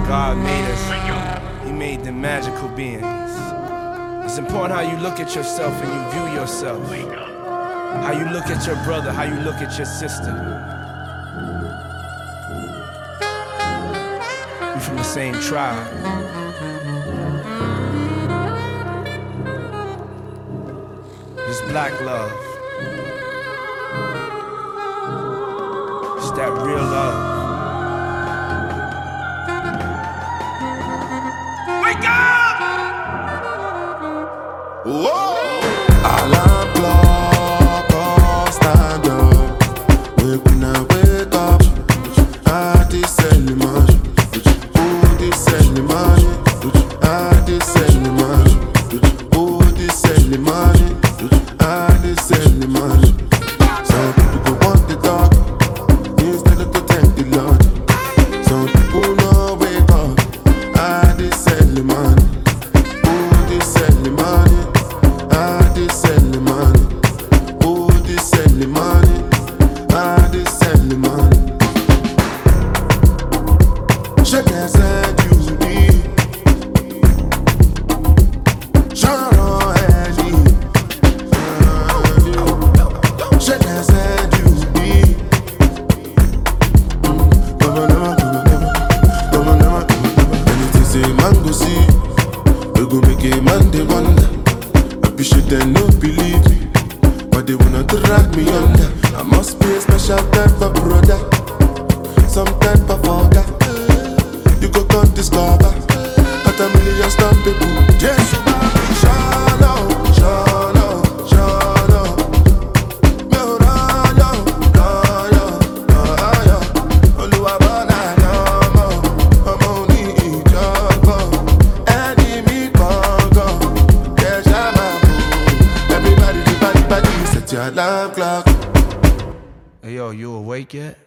God made us, He made them magical beings. It's important how you look at yourself and you view yourself. How you look at your brother, how you look at your sister. We from the same tribe. It's black love. It's that real love. Wake up! Whoa! Alarm clock, oh, stand up. When I wake up, I descend the money. Who descend the money? I descend the money. Who descend the money? I descend the money. Some people go want the dog, instead of to thank the Lord. Some people no wake up, I descend the money. Who descend the money? I descend the money. Who descend the money? I descend the money. Je descends du lit. J'en agis. Je descends du lit. Anything say man go see, we go make a man they wonder. Appreciate them, no believe me, but they wanna drag me under. I must be a special type of brother, some type of father. You go come discover, at a million stamp people. Yes, you are. Shalom, shalom, shalom. No, no, no, no. Oluwa bana no mo, omo ni ijogo. Enemy congo, deja mabu. Everybody, set your alarm clock. Hey yo, you awake yet?